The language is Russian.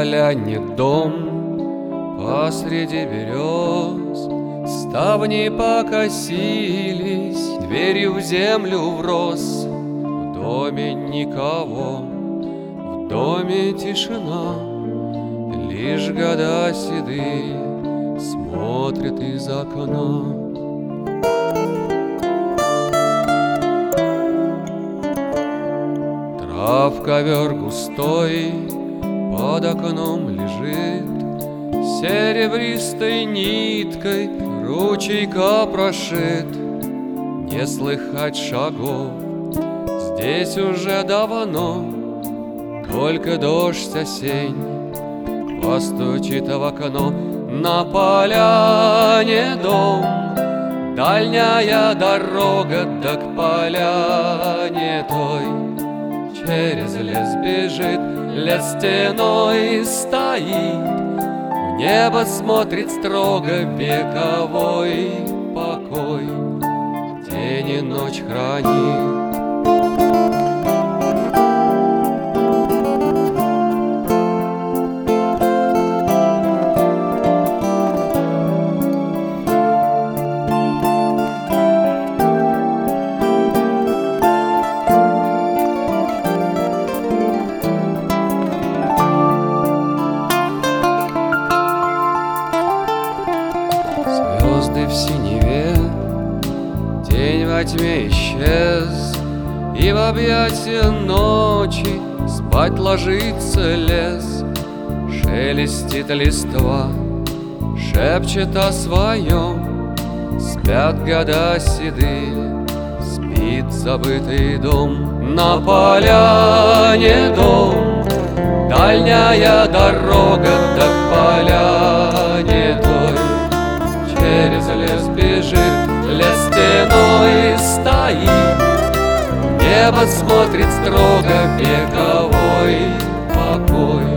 поляне дом посреди берез. Ставни покосились, дверью в землю врос. В доме никого, в доме тишина, лишь года седые смотрят из окна. Трав ковер густой под окном лежит, серебристой ниткой ручейка прошит. Не слыхать шагов здесь уже давно, только дождь осенний постучит в окно. На поляне дом, дальняя дорога, да к поляне той через лес бежит, лес стеной стоит, в небо смотрит строго, вековой покой день и ночь хранит. Звезды в синеве, день во тьме исчез, и в объятия ночи спать ложится лес. Шелестит листва, шепчет о своем, спят года седые, спит забытый дом. На поляне дом, дальняя дорога, да к поляне той через лес бежит, лес стеной стоит, небо смотрит строго, вековой покой